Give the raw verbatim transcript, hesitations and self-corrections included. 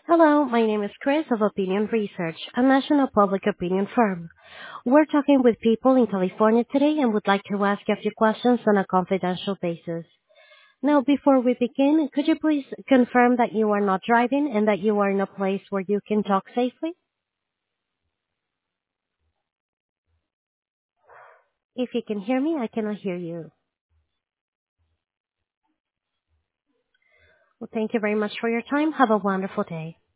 Hello, my name is Chris of Opinion Research, a national public opinion firm. We're talking with people in California today and would like to ask a few questions on a confidential basis. Now, before we begin, could you please confirm that you are not driving and that you are in a place where you can talk safely? If you can hear me, I cannot hear you. Well, thank you very much for your time. Have a wonderful day.